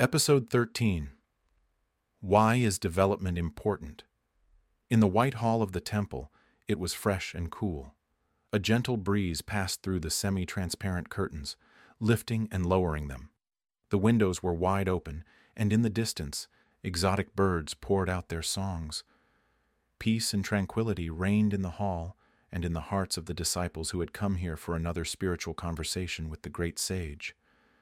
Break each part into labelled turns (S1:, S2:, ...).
S1: Episode 13. Why is development important? In the white hall of the temple, it was fresh and cool. A gentle breeze passed through the semi-transparent curtains, lifting and lowering them. The windows were wide open, and in the distance, exotic birds poured out their songs. Peace and tranquility reigned in the hall and in the hearts of the disciples who had come here for another spiritual conversation with the great sage.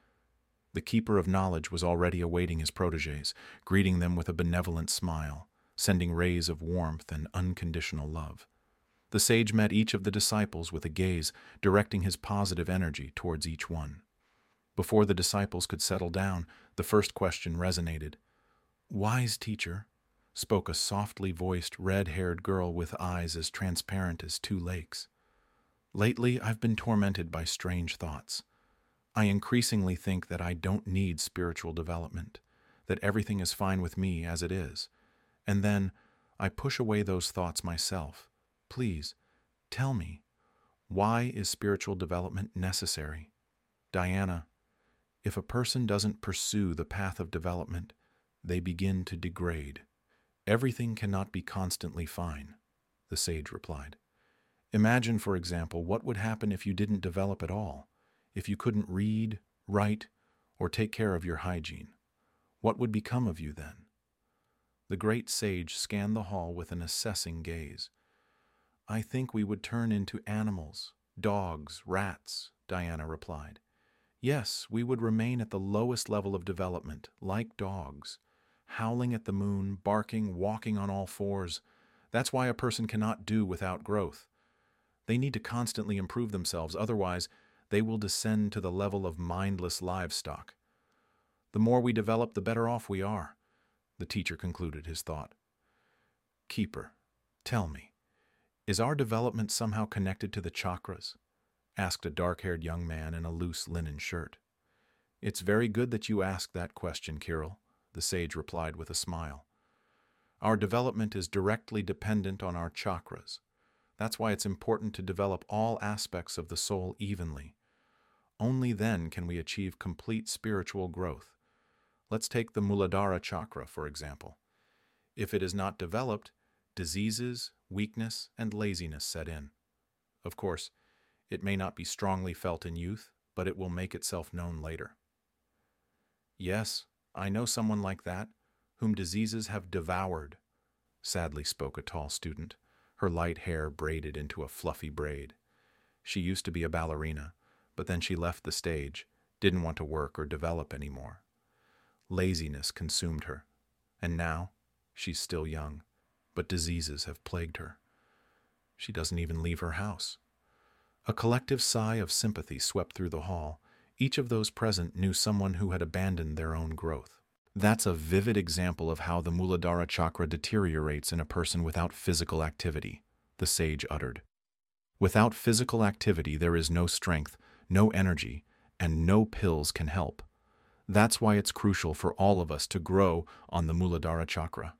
S1: The keeper of knowledge was already awaiting his protégés, greeting them with a benevolent smile, sending rays of warmth and unconditional love. The sage met each of the disciples with a gaze, directing his positive energy towards each one. Before the disciples could settle down, the first question resonated. "Wise teacher," spoke a softly voiced, red-haired girl with eyes as transparent as two lakes. "Lately, I've been tormented by strange thoughts. I increasingly think that I don't need spiritual development, that everything is fine with me as it is. And then I push away those thoughts myself. Please, tell me, why is spiritual development necessary? Diana, if a person doesn't pursue the path of development, they begin to degrade. Everything cannot be constantly fine," the sage replied. "Imagine, for example, what would happen if you didn't develop at all. If you couldn't read, write, or take care of your hygiene, what would become of you then?" The great sage scanned the hall with an assessing gaze. "I think we would turn into animals, dogs, rats," Diana replied. "Yes, we would remain at the lowest level of development, like dogs, howling at the moon, barking, walking on all fours. That's why a person cannot do without growth. They need to constantly improve themselves, otherwise they will descend to the level of mindless livestock. The more we develop, the better off we are," the teacher concluded his thought. "Keeper, tell me, is our development somehow connected to the chakras?" asked a dark-haired young man in a loose linen shirt. "It's very good that you asked that question, Kirill," the sage replied with a smile. "Our development is directly dependent on our chakras. That's why it's important to develop all aspects of the soul evenly. Only then can we achieve complete spiritual growth. Let's take the Muladhara chakra, for example. If it is not developed, diseases, weakness, and laziness set in. Of course, it may not be strongly felt in youth, but it will make itself known later." "Yes, I know someone like that, whom diseases have devoured," sadly spoke a tall student, her light hair braided into a fluffy braid. She used to be a ballerina, but then she left the stage, didn't want to work or develop anymore. Laziness consumed her, and now she's still young, but diseases have plagued her. She doesn't even leave her house. A collective sigh of sympathy swept through the hall. Each of those present knew someone who had abandoned their own growth. "That's a vivid example of how the Muladhara chakra deteriorates in a person without physical activity," the sage uttered. "Without physical activity, there is no strength, no energy, and no pills can help. That's why it's crucial for all of us to grow on the Muladhara chakra."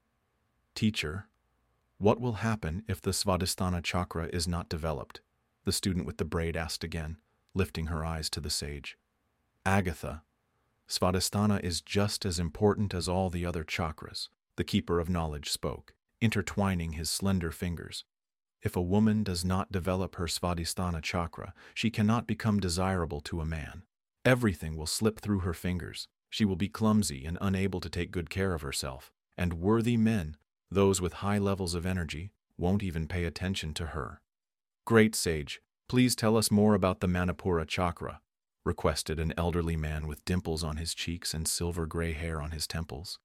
S1: "Teacher, what will happen if the Svadhisthana chakra is not developed?" the student with the braid asked again, lifting her eyes to the sage. "Agatha, Svadhisthana is just as important as all the other chakras," the keeper of knowledge spoke, intertwining his slender fingers. "If a woman does not develop her Svadhisthana chakra, she cannot become desirable to a man. Everything will slip through her fingers. She will be clumsy and unable to take good care of herself. And worthy men, those with high levels of energy, won't even pay attention to her." "Great sage, please tell us more about the Manipura chakra," requested an elderly man with dimples on his cheeks and silver-gray hair on his temples.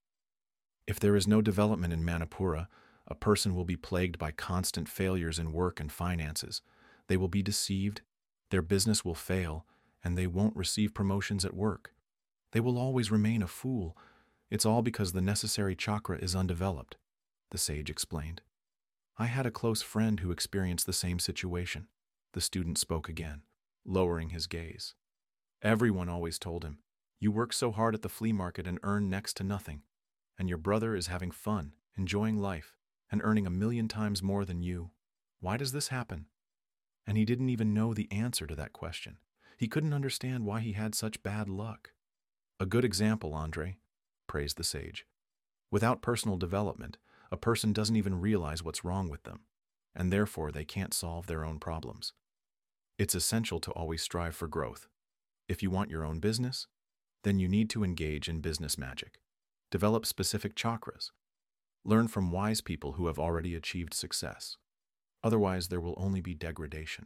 S1: "If there is no development in Manipura, a person will be plagued by constant failures in work and finances. They will be deceived, their business will fail, and they won't receive promotions at work. They will always remain a fool. It's all because the necessary chakra is undeveloped," the sage explained. "I had a close friend who experienced the same situation," the student spoke again, lowering his gaze. "Everyone always told him, 'You work so hard at the flea market and earn next to nothing, and your brother is having fun, enjoying life, and earning 1,000,000 times more than you. Why does this happen?' And he didn't even know the answer to that question. He couldn't understand why he had such bad luck. A good example, Andre, praised the sage. Without personal development, a person doesn't even realize what's wrong with them, and therefore they can't solve their own problems. It's essential to always strive for growth. If you want your own business, then you need to engage in business magic. Develop specific chakras. Learn from wise people who have already achieved success. Otherwise, there will only be degradation.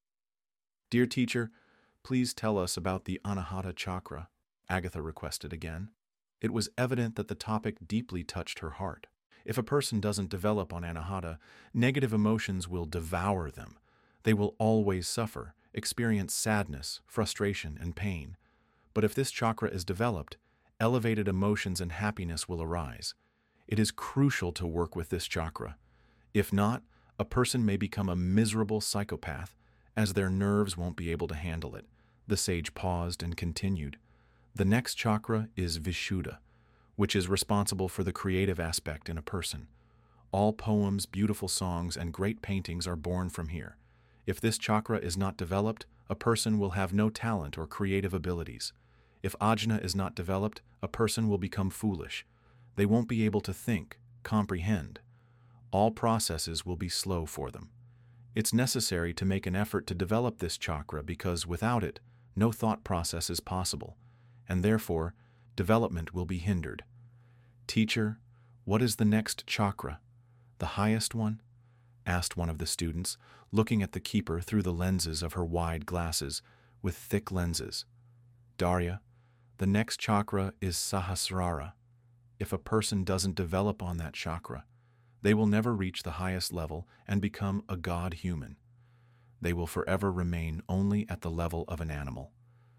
S1: Dear teacher, please tell us about the Anahata chakra, Agatha requested again. It was evident that the topic deeply touched her heart. If a person doesn't develop on Anahata, negative emotions will devour them. They will always suffer, experience sadness, frustration, and pain. But if this chakra is developed, elevated emotions and happiness will arise. It is crucial to work with this chakra. If not, a person may become a miserable psychopath, as their nerves won't be able to handle it. The sage paused and continued. The next chakra is Vishuddha, which is responsible for the creative aspect in a person. All poems, beautiful songs, and great paintings are born from here. If this chakra is not developed, a person will have no talent or creative abilities. If ajna is not developed, a person will become foolish. They won't be able to think, comprehend. All processes will be slow for them. It's necessary to make an effort to develop this chakra because without it, no thought process is possible, and therefore, development will be hindered. Teacher, what is the next chakra? The highest one? Asked one of the students, looking at the keeper through the lenses of her wide glasses, with thick lenses. Darya, the next chakra is Sahasrara. If a person doesn't develop on that chakra, they will never reach the highest level and become a god human. They will forever remain only at the level of an animal.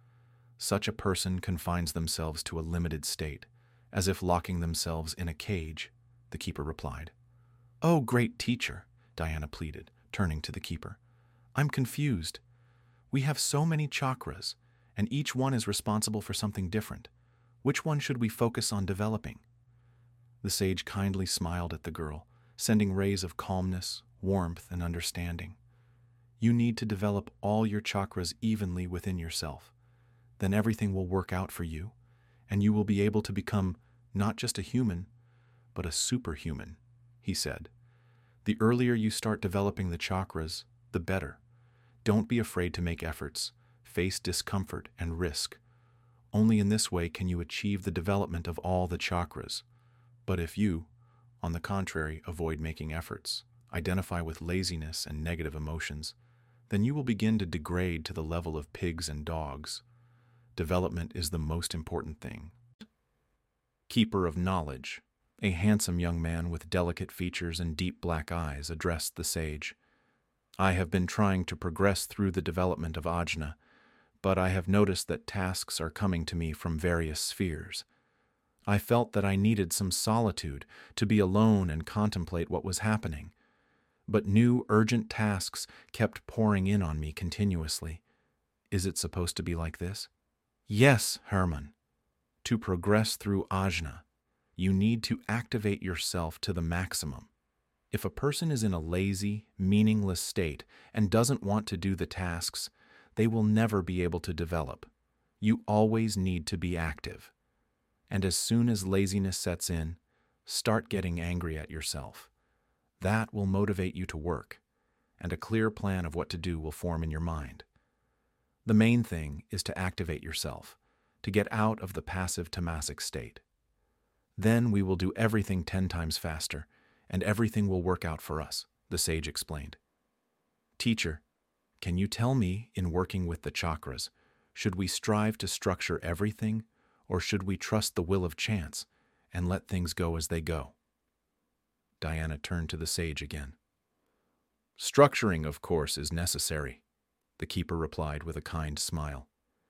S1: Such a person confines themselves to a limited state, as if locking themselves in a cage, the keeper replied. Oh, great teacher, Diana pleaded, turning to the keeper. I'm confused. We have so many chakras, and each one is responsible for something different. Which one should we focus on developing? The sage kindly smiled at the girl, sending rays of calmness, warmth, and understanding. You need to develop all your chakras evenly within yourself. Then everything will work out for you, and you will be able to become not just a human, but a superhuman, he said. The earlier you start developing the chakras, the better. Don't be afraid to make efforts, face discomfort, and risk. Only in this way can you achieve the development of all the chakras. But if you, on the contrary, avoid making efforts, identify with laziness and negative emotions, then you will begin to degrade to the level of pigs and dogs. Development is the most important thing. Keeper of Knowledge, a handsome young man with delicate features and deep black eyes, addressed the sage. I have been trying to progress through the development of ajna, but I have noticed that tasks are coming to me from various spheres. I felt that I needed some solitude to be alone and contemplate what was happening. But new urgent tasks kept pouring in on me continuously. Is it supposed to be like this? Yes, Herman. To progress through ajna, you need to activate yourself to the maximum. If a person is in a lazy, meaningless state and doesn't want to do the tasks, they will never be able to develop. You always need to be active. And as soon as laziness sets in, start getting angry at yourself. That will motivate you to work, and a clear plan of what to do will form in your mind. The main thing is to activate yourself, to get out of the passive tamasic state. Then we will do everything 10 times faster, and everything will work out for us, the sage explained. Teacher, can you tell me, in working with the chakras, should we strive to structure everything, or should we trust the will of chance and let things go as they go? Diana turned to the sage again. Structuring, of course, is necessary, the keeper replied with a kind smile.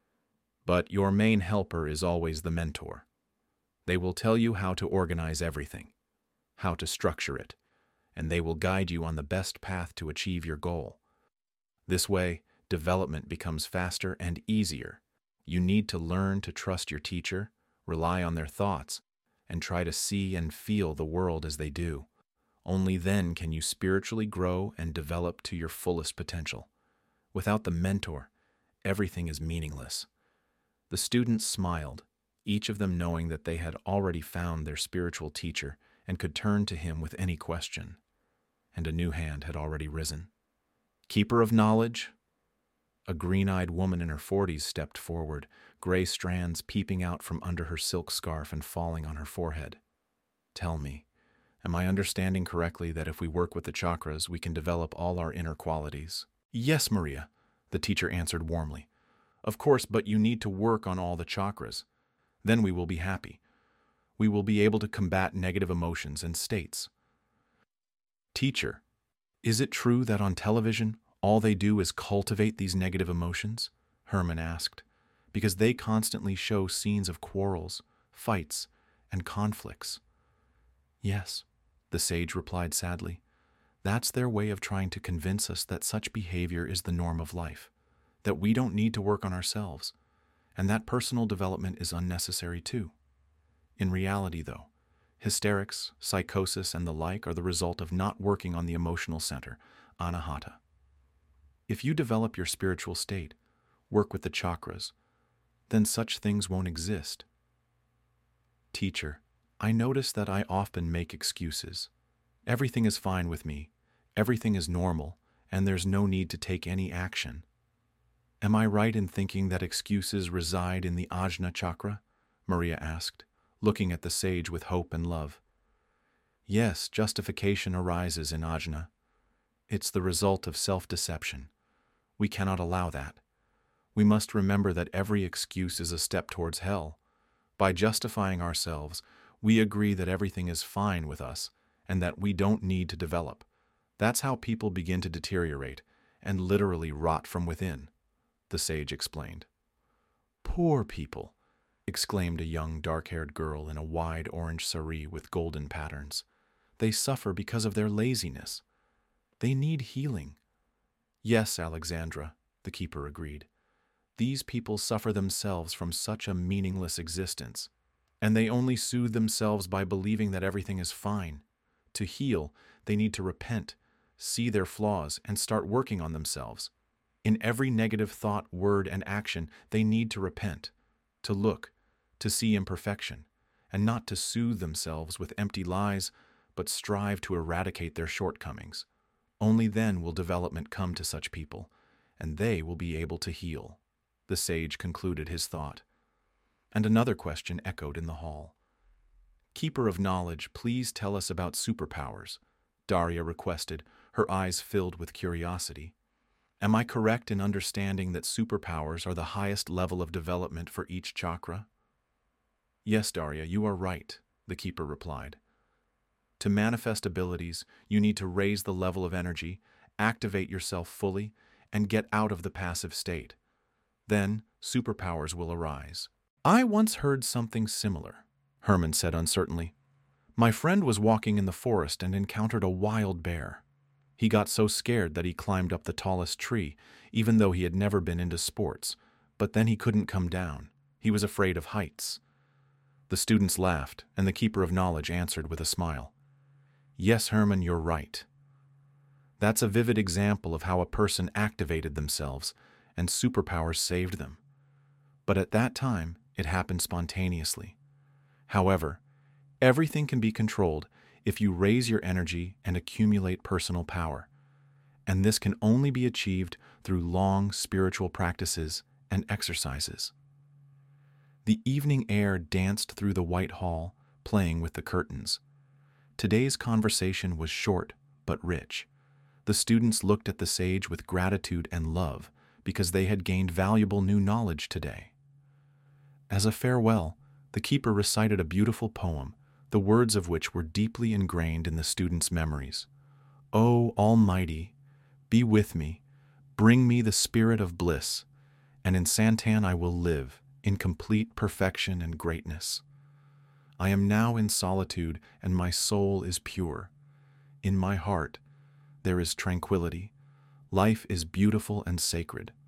S1: But your main helper is always the mentor. They will tell you how to organize everything, how to structure it, and they will guide you on the best path to achieve your goal. This way, development becomes faster and easier. You need to learn to trust your teacher, rely on their thoughts, and try to see and feel the world as they do. Only then can you spiritually grow and develop to your fullest potential. Without the mentor, everything is meaningless. The student smiled, each of them knowing that they had already found their spiritual teacher and could turn to him with any question. And a new hand had already risen. Keeper of knowledge? A green-eyed woman in her 40s stepped forward, gray strands peeping out from under her silk scarf and falling on her forehead. Tell me, am I understanding correctly that if we work with the chakras, we can develop all our inner qualities? Yes, Maria, the teacher answered warmly. Of course, but you need to work on all the chakras. Then we will be happy. We will be able to combat negative emotions and states. Teacher, is it true that on television, all they do is cultivate these negative emotions? Herman asked, because they constantly show scenes of quarrels, fights, and conflicts. Yes, the sage replied sadly. That's their way of trying to convince us that such behavior is the norm of life, that we don't need to work on ourselves, and that personal development is unnecessary too. In reality, though, hysterics, psychosis, and the like are the result of not working on the emotional center, anahata. If you develop your spiritual state, work with the chakras, then such things won't exist. Teacher, I notice that I often make excuses. Everything is fine with me, everything is normal, and there's no need to take any action. Am I right in thinking that excuses reside in the Ajna chakra? Maria asked, looking at the sage with hope and love. Yes, justification arises in Ajna. It's the result of self-deception. We cannot allow that. We must remember that every excuse is a step towards hell. By justifying ourselves, we agree that everything is fine with us and that we don't need to develop. That's how people begin to deteriorate and literally rot from within, the sage explained. Poor people, exclaimed a young dark-haired girl in a wide orange saree with golden patterns. They suffer because of their laziness. They need healing. Yes, Alexandra, the keeper agreed. These people suffer themselves from such a meaningless existence, and they only soothe themselves by believing that everything is fine. To heal, they need to repent, see their flaws, and start working on themselves. In every negative thought, word, and action, they need to repent, to look, to see imperfection, and not to soothe themselves with empty lies, but strive to eradicate their shortcomings. Only then will development come to such people, and they will be able to heal. The sage concluded his thought. And another question echoed in the hall. Keeper of knowledge, please tell us about superpowers, Daria requested, her eyes filled with curiosity. Am I correct in understanding that superpowers are the highest level of development for each chakra? Yes, Daria, you are right, the keeper replied. To manifest abilities, you need to raise the level of energy, activate yourself fully, and get out of the passive state. Then, superpowers will arise. I once heard something similar, Herman said uncertainly. My friend was walking in the forest and encountered a wild bear. He got so scared that he climbed up the tallest tree, even though he had never been into sports, but then he couldn't come down. He was afraid of heights. The students laughed, and the keeper of knowledge answered with a smile. Yes, Herman, you're right. That's a vivid example of how a person activated themselves, and superpowers saved them. But at that time, it happened spontaneously. However, everything can be controlled if you raise your energy and accumulate personal power, and this can only be achieved through long spiritual practices and exercises. The evening air danced through the white hall, playing with the curtains. Today's conversation was short but rich. The students looked at the sage with gratitude and love because they had gained valuable new knowledge today. As a farewell, the keeper recited a beautiful poem, the words of which were deeply ingrained in the students' memories. O Almighty, be with me, bring me the spirit of bliss, and in Santan I will live, in complete perfection and greatness. I am now in solitude, and my soul is pure. In my heart there is tranquility. Life is beautiful and sacred.